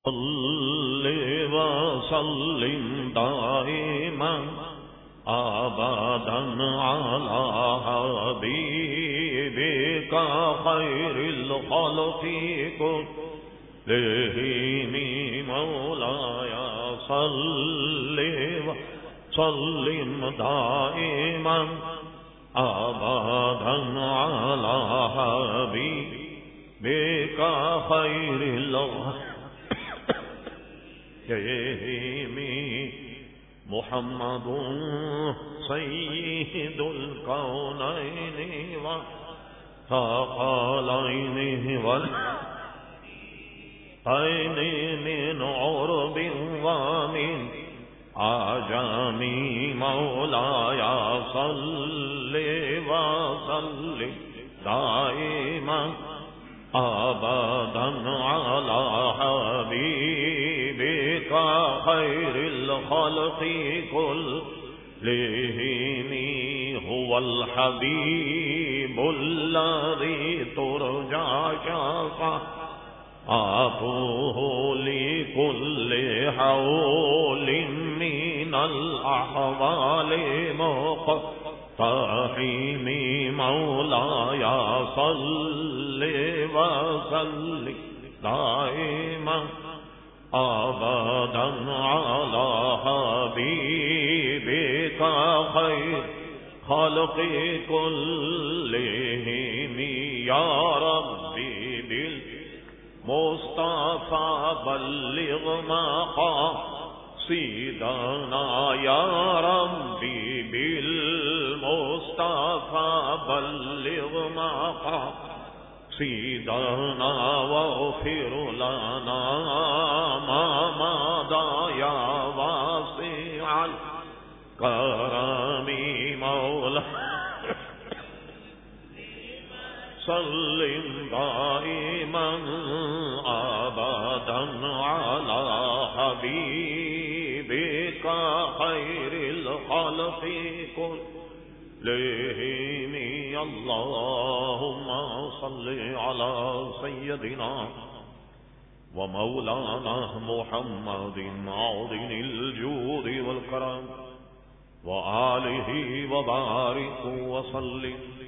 صل وسلم دائما أبدا على حبيبك خير الخلق كلهم مولاي صل وسلم دائما أبدا على حبيبك خير الخلق محمد سيد الكونين والثقلين والأين من عرب ومن عجم مولاي صل وسلم دائما أبدا على حبيبك خير الخلق كلهم هو الحبيب الذي ترجى شفاعته لكل حول من الأحوال مقتحم مولاي صل وسلم دائما أبدا على حبيبك خير خلق كلهم يا ربي بالمصطفى بلغ مقاصدنا يا ربي بالمصطفى بلغ مقاصدنا واغفر لنا ما مضى يا واسع الكرم مولاي سلم دائما أبدا على حبيبك خير الخلق كلهم اللهم صل على سيدنا ومولانا محمد عظيم الجود والكرم وآله وبارك وسلم